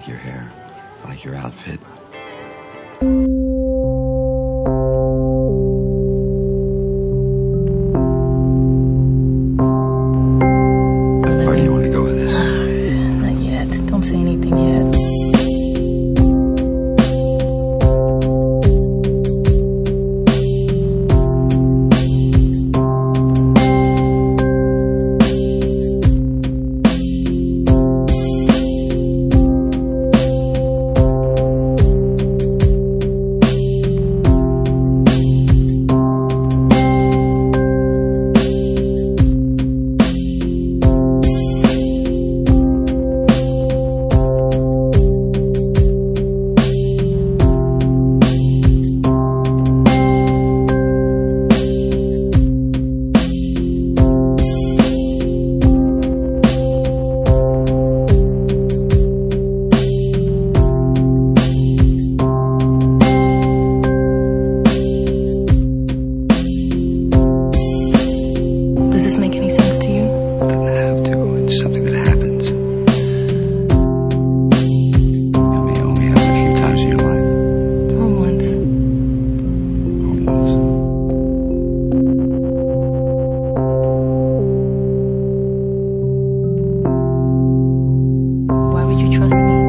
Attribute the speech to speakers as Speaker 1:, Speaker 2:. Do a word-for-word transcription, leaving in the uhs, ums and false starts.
Speaker 1: like your hair. I like your outfit. Where do you want to go with this?
Speaker 2: Not yet. Don't say anything yet. Does this make any sense to you?
Speaker 1: It doesn't have to. It's something that happens. It may only happen a few times in your life.
Speaker 2: Or once.
Speaker 1: Or once.
Speaker 2: Why would you trust me?